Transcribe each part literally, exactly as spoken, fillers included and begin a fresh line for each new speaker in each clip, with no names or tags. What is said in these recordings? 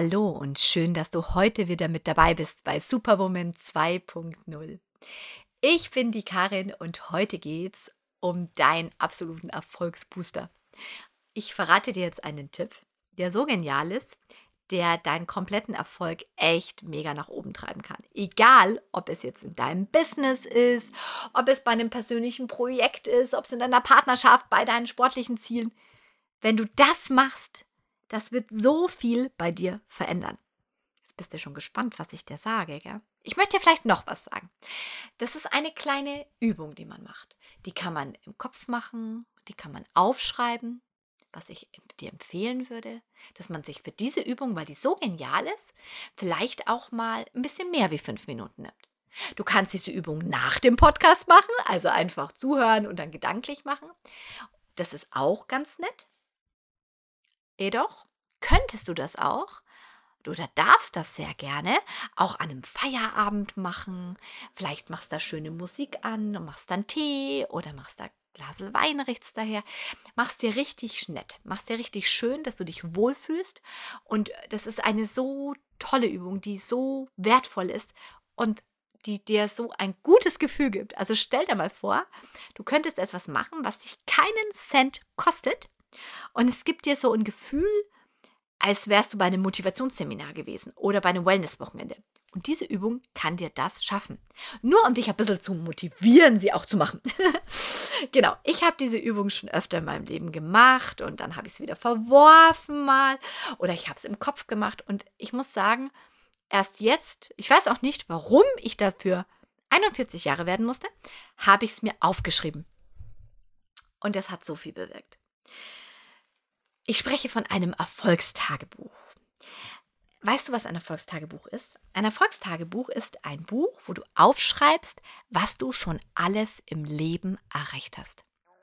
Hallo und schön, dass du heute wieder mit dabei bist bei Superwoman zwei Punkt null. Ich bin die Karin und heute geht's um deinen absoluten Erfolgsbooster. Ich verrate dir jetzt einen Tipp, der so genial ist, der deinen kompletten Erfolg echt mega nach oben treiben kann. Egal, ob es jetzt in deinem Business ist, ob es bei einem persönlichen Projekt ist, ob es in deiner Partnerschaft, bei deinen sportlichen Zielen. Wenn du das machst, das wird so viel bei dir verändern. Jetzt bist du schon gespannt, was ich dir sage, gell? Ich möchte dir vielleicht noch was sagen. Das ist eine kleine Übung, die man macht. Die kann man im Kopf machen, die kann man aufschreiben. Was ich dir empfehlen würde, dass man sich für diese Übung, weil die so genial ist, vielleicht auch mal ein bisschen mehr wie fünf Minuten nimmt. Du kannst diese Übung nach dem Podcast machen, also einfach zuhören und dann gedanklich machen. Das ist auch ganz nett. Jedoch könntest du das auch, oder darfst das sehr gerne, auch an einem Feierabend machen. Vielleicht machst du da schöne Musik an und machst dann Tee oder machst da Glas Wein, richtst daher. Machst dir richtig nett, machst dir richtig schön, dass du dich wohlfühlst. Und das ist eine so tolle Übung, die so wertvoll ist und die dir so ein gutes Gefühl gibt. Also stell dir mal vor, du könntest etwas machen, was dich keinen Cent kostet. Und es gibt dir so ein Gefühl, als wärst du bei einem Motivationsseminar gewesen oder bei einem Wellnesswochenende. Und diese Übung kann dir das schaffen. Nur um dich ein bisschen zu motivieren, sie auch zu machen. Genau, ich habe diese Übung schon öfter in meinem Leben gemacht und dann habe ich es wieder verworfen mal oder ich habe es im Kopf gemacht. Und ich muss sagen, erst jetzt, ich weiß auch nicht, warum ich dafür einundvierzig Jahre werden musste, habe ich es mir aufgeschrieben. Und das hat so viel bewirkt. Ich spreche von einem Erfolgstagebuch. Weißt du, was ein Erfolgstagebuch ist? Ein Erfolgstagebuch ist ein Buch, wo du aufschreibst, was du schon alles im Leben erreicht hast.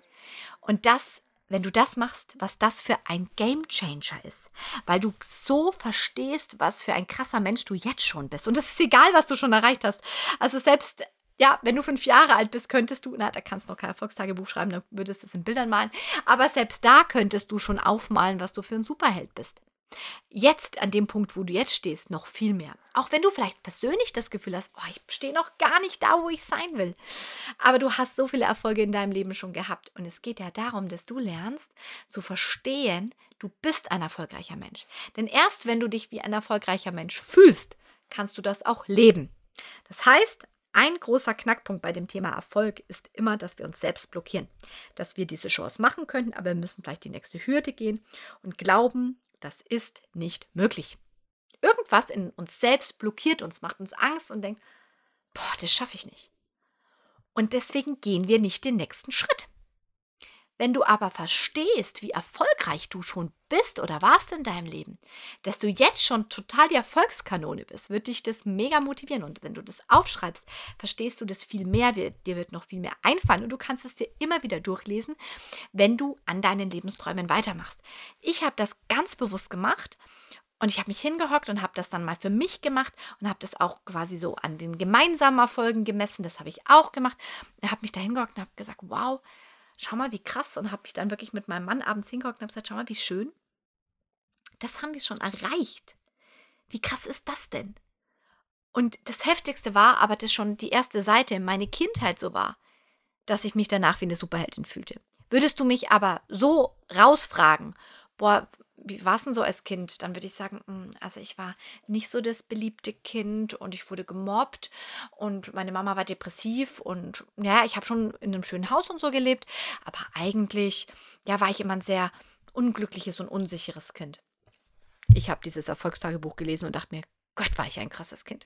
Und das, wenn du das machst, was das für ein Gamechanger ist, weil du so verstehst, was für ein krasser Mensch du jetzt schon bist. Und es ist egal, was du schon erreicht hast. Also selbst ja, wenn du fünf Jahre alt bist, könntest du, na, da kannst du noch kein Erfolgstagebuch schreiben, dann würdest du es in Bildern malen, aber selbst da könntest du schon aufmalen, was du für ein Superheld bist. Jetzt, an dem Punkt, wo du jetzt stehst, noch viel mehr. Auch wenn du vielleicht persönlich das Gefühl hast, oh, ich stehe noch gar nicht da, wo ich sein will. Aber du hast so viele Erfolge in deinem Leben schon gehabt. Und es geht ja darum, dass du lernst zu verstehen, du bist ein erfolgreicher Mensch. Denn erst wenn du dich wie ein erfolgreicher Mensch fühlst, kannst du das auch leben. Das heißt, ein großer Knackpunkt bei dem Thema Erfolg ist immer, dass wir uns selbst blockieren. Dass wir diese Chance machen könnten, aber wir müssen vielleicht die nächste Hürde gehen und glauben, das ist nicht möglich. Irgendwas in uns selbst blockiert uns, macht uns Angst und denkt, boah, das schaffe ich nicht. Und deswegen gehen wir nicht den nächsten Schritt. Wenn du aber verstehst, wie erfolgreich du schon bist oder warst in deinem Leben, dass du jetzt schon total die Erfolgskanone bist, wird dich das mega motivieren. Und wenn du das aufschreibst, verstehst du das viel mehr, dir wird noch viel mehr einfallen und du kannst es dir immer wieder durchlesen, wenn du an deinen Lebensträumen weitermachst. Ich habe das ganz bewusst gemacht und ich habe mich hingehockt und habe das dann mal für mich gemacht und habe das auch quasi so an den gemeinsamen Erfolgen gemessen. Das habe ich auch gemacht. Ich habe mich da hingehockt und habe gesagt, wow, schau mal, wie krass. Und habe mich dann wirklich mit meinem Mann abends hingehockt und habe gesagt, schau mal, wie schön. Das haben wir schon erreicht. Wie krass ist das denn? Und das Heftigste war aber, dass schon die erste Seite meine Kindheit so war, dass ich mich danach wie eine Superheldin fühlte. Würdest du mich aber so rausfragen, boah, wie war es denn so als Kind? Dann würde ich sagen, mh, also ich war nicht so das beliebte Kind und ich wurde gemobbt und meine Mama war depressiv und ja, ich habe schon in einem schönen Haus und so gelebt, aber eigentlich, ja, war ich immer ein sehr unglückliches und unsicheres Kind. Ich habe dieses Erfolgstagebuch gelesen und dachte mir, Gott, war ich ein krasses Kind.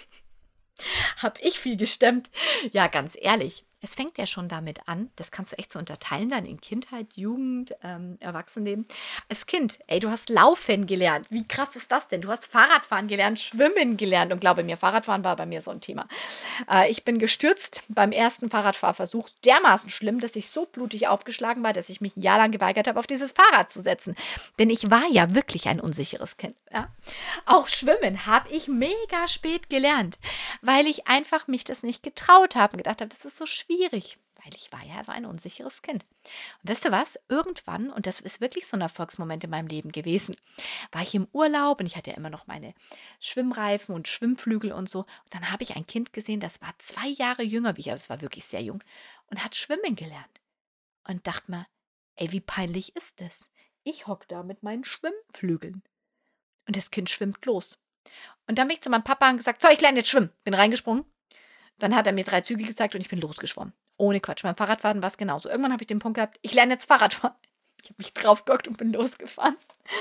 Hab ich viel gestemmt? Ja, ganz ehrlich. Es fängt ja schon damit an, das kannst du echt so unterteilen dann in Kindheit, Jugend, ähm, Erwachsenenleben. Als Kind, ey, du hast Laufen gelernt. Wie krass ist das denn? Du hast Fahrradfahren gelernt, Schwimmen gelernt. Und glaube mir, Fahrradfahren war bei mir so ein Thema. Äh, ich bin gestürzt beim ersten Fahrradfahrversuch. Dermaßen schlimm, dass ich so blutig aufgeschlagen war, dass ich mich ein Jahr lang geweigert habe, auf dieses Fahrrad zu setzen. Denn ich war ja wirklich ein unsicheres Kind. Ja? Auch Schwimmen habe ich mega spät gelernt, weil ich einfach mich das nicht getraut habe und gedacht habe, das ist so schwierig. weil ich war ja so ein unsicheres Kind. Und weißt du was? Irgendwann, und das ist wirklich so ein Erfolgsmoment in meinem Leben gewesen, war ich im Urlaub und ich hatte ja immer noch meine Schwimmreifen und Schwimmflügel und so. Und dann habe ich ein Kind gesehen, das war zwei Jahre jünger wie ich, aber es war wirklich sehr jung und hat schwimmen gelernt. Und dachte mir, ey, wie peinlich ist das? Ich hocke da mit meinen Schwimmflügeln und das Kind schwimmt los. Und dann bin ich zu meinem Papa und gesagt, so, ich lerne jetzt schwimmen. Bin reingesprungen. Dann hat er mir drei Züge gezeigt und ich bin losgeschwommen. Ohne Quatsch. Beim Fahrradfahren war es genauso. Irgendwann habe ich den Punkt gehabt, ich lerne jetzt Fahrradfahren. Ich habe mich draufgehockt und bin losgefahren.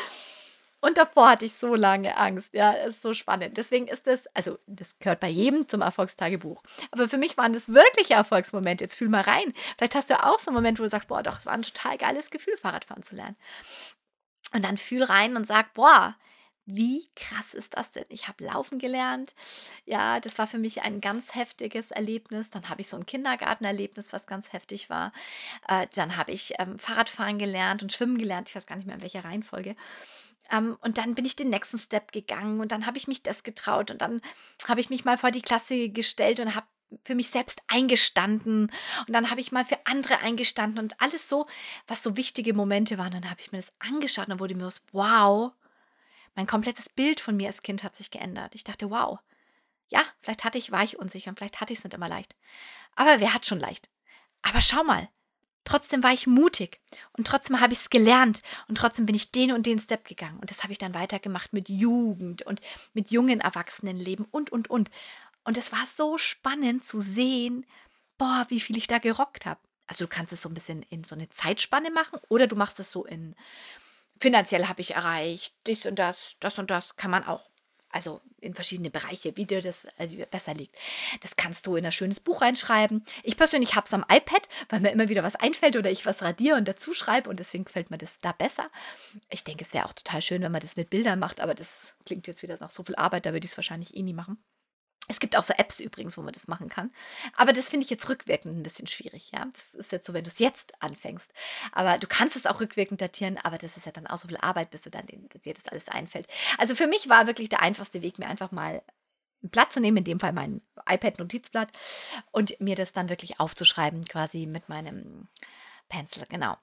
Und davor hatte ich so lange Angst. Ja, es ist so spannend. Deswegen ist das, also das gehört bei jedem zum Erfolgstagebuch. Aber für mich waren das wirkliche Erfolgsmomente. Jetzt fühl mal rein. Vielleicht hast du auch so einen Moment, wo du sagst, boah, doch, es war ein total geiles Gefühl, Fahrradfahren zu lernen. Und dann fühl rein und sag, boah, wie krass ist das denn? Ich habe laufen gelernt. Ja, das war für mich ein ganz heftiges Erlebnis. Dann habe ich so ein Kindergartenerlebnis, was ganz heftig war. Äh, dann habe ich ähm, Fahrradfahren gelernt und Schwimmen gelernt. Ich weiß gar nicht mehr, in welcher Reihenfolge. Ähm, und dann bin ich den nächsten Step gegangen und dann habe ich mich das getraut und dann habe ich mich mal vor die Klasse gestellt und habe für mich selbst eingestanden und dann habe ich mal für andere eingestanden und alles so, was so wichtige Momente waren. Dann habe ich mir das angeschaut und dann wurde mir was, wow, mein komplettes Bild von mir als Kind hat sich geändert. Ich dachte, wow, ja, vielleicht hatte ich, war ich unsicher und vielleicht hatte ich es nicht immer leicht. Aber wer hat schon leicht? Aber schau mal, trotzdem war ich mutig und trotzdem habe ich es gelernt und trotzdem bin ich den und den Step gegangen. Und das habe ich dann weitergemacht mit Jugend und mit jungen Erwachsenenleben und, und, und. Und es war so spannend zu sehen, boah, wie viel ich da gerockt habe. Also du kannst es so ein bisschen in so eine Zeitspanne machen oder du machst es so in finanziell habe ich erreicht, dies und das, das und das kann man auch. Also in verschiedene Bereiche, wie dir das äh, besser liegt. Das kannst du in ein schönes Buch reinschreiben. Ich persönlich habe es am iPad, weil mir immer wieder was einfällt oder ich was radiere und dazu schreibe und deswegen gefällt mir das da besser. Ich denke, es wäre auch total schön, wenn man das mit Bildern macht, aber das klingt jetzt wieder nach so viel Arbeit, da würde ich es wahrscheinlich eh nie machen. Es gibt auch so Apps übrigens, wo man das machen kann. Aber das finde ich jetzt rückwirkend ein bisschen schwierig, ja. Das ist jetzt so, wenn du es jetzt anfängst. Aber du kannst es auch rückwirkend datieren, aber das ist ja dann auch so viel Arbeit, bis du dann den, dir das alles einfällt. Also für mich war wirklich der einfachste Weg, mir einfach mal ein Blatt zu nehmen, in dem Fall mein iPad-Notizblatt, und mir das dann wirklich aufzuschreiben, quasi mit meinem Pencil, genau.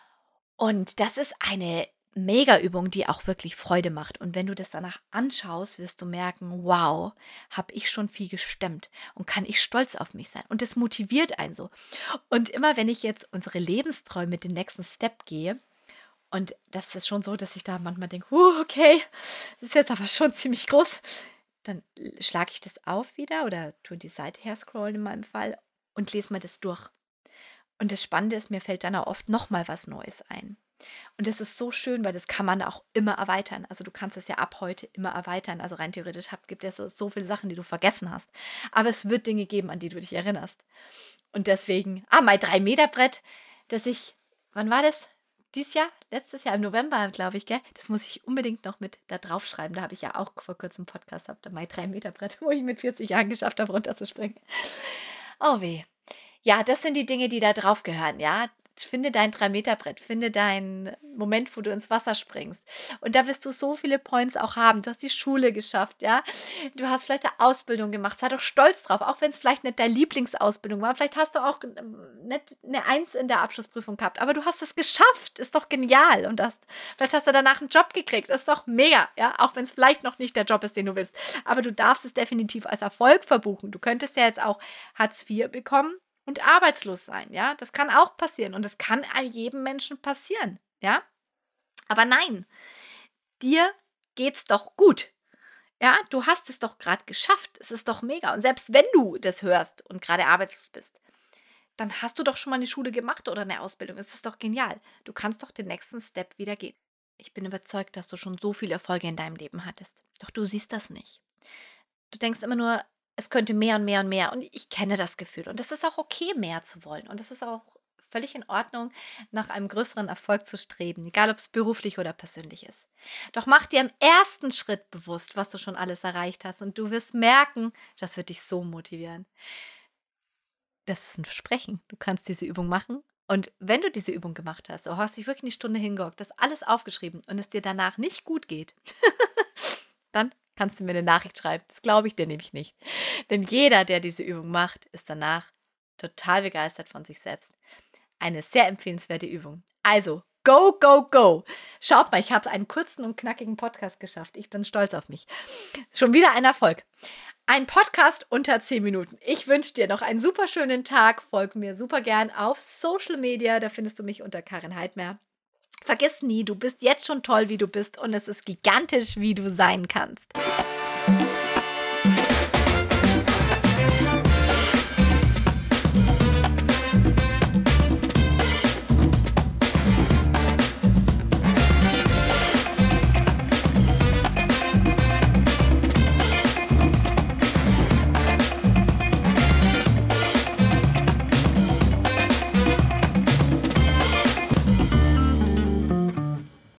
Und das ist eine Mega-Übung, die auch wirklich Freude macht. Und wenn du das danach anschaust, wirst du merken, wow, habe ich schon viel gestemmt und kann ich stolz auf mich sein. Und das motiviert einen so. Und immer wenn ich jetzt unsere Lebensträume mit dem nächsten Step gehe, und das ist schon so, dass ich da manchmal denke, uh, okay, das ist jetzt aber schon ziemlich groß, dann schlage ich das auf wieder oder tue die Seite her scrollen in meinem Fall und lese mir das durch. Und das Spannende ist, mir fällt dann auch oft noch mal was Neues ein. Und das ist so schön, weil das kann man auch immer erweitern. Also du kannst es ja ab heute immer erweitern. Also rein theoretisch hab, gibt es so, so viele Sachen, die du vergessen hast. Aber es wird Dinge geben, an die du dich erinnerst. Und deswegen, ah, mein drei Meter Brett, das ich, wann war das? Dieses Jahr? Letztes Jahr im November, glaube ich, gell? Das muss ich unbedingt noch mit da draufschreiben. Da habe ich ja auch vor kurzem einen Podcast gehabt, mein drei Meter Brett, wo ich mit vierzig Jahren geschafft habe, runterzuspringen. Oh weh. Ja, das sind die Dinge, die da drauf gehören, ja. Finde dein drei Meter Brett, finde deinen Moment, wo du ins Wasser springst. Und da wirst du so viele Points auch haben. Du hast die Schule geschafft, ja. Du hast vielleicht eine Ausbildung gemacht. Sei doch stolz drauf, auch wenn es vielleicht nicht deine Lieblingsausbildung war. Vielleicht hast du auch ähm, nicht eine Eins in der Abschlussprüfung gehabt, aber du hast es geschafft. Ist doch genial. Und das, vielleicht hast du danach einen Job gekriegt. Ist doch mega, ja. Auch wenn es vielleicht noch nicht der Job ist, den du willst. Aber du darfst es definitiv als Erfolg verbuchen. Du könntest ja jetzt auch Hartz vier bekommen und arbeitslos sein, ja, das kann auch passieren und das kann jedem Menschen passieren, ja, aber nein, dir geht's doch gut, ja, du hast es doch gerade geschafft, es ist doch mega und selbst wenn du das hörst und gerade arbeitslos bist, dann hast du doch schon mal eine Schule gemacht oder eine Ausbildung, es ist doch genial, du kannst doch den nächsten Step wieder gehen. Ich bin überzeugt, dass du schon so viele Erfolge in deinem Leben hattest, doch du siehst das nicht. Du denkst immer nur, es könnte mehr und mehr und mehr. Und ich kenne das Gefühl. Und das ist auch okay, mehr zu wollen. Und das ist auch völlig in Ordnung, nach einem größeren Erfolg zu streben, egal ob es beruflich oder persönlich ist. Doch mach dir im ersten Schritt bewusst, was du schon alles erreicht hast. Und du wirst merken, das wird dich so motivieren. Das ist ein Versprechen. Du kannst diese Übung machen. Und wenn du diese Übung gemacht hast, du hast dich wirklich eine Stunde hingehockt, das alles aufgeschrieben und es dir danach nicht gut geht, dann kannst du mir eine Nachricht schreiben. Das glaube ich dir nämlich nicht. Denn jeder, der diese Übung macht, ist danach total begeistert von sich selbst. Eine sehr empfehlenswerte Übung. Also, go, go, go. Schaut mal, ich habe einen kurzen und knackigen Podcast geschafft. Ich bin stolz auf mich. Schon wieder ein Erfolg. Ein Podcast unter zehn Minuten. Ich wünsche dir noch einen super schönen Tag. Folg mir super gern auf Social Media. Da findest du mich unter Karin Heidmer. Vergiss nie, du bist jetzt schon toll, wie du bist und es ist gigantisch, wie du sein kannst.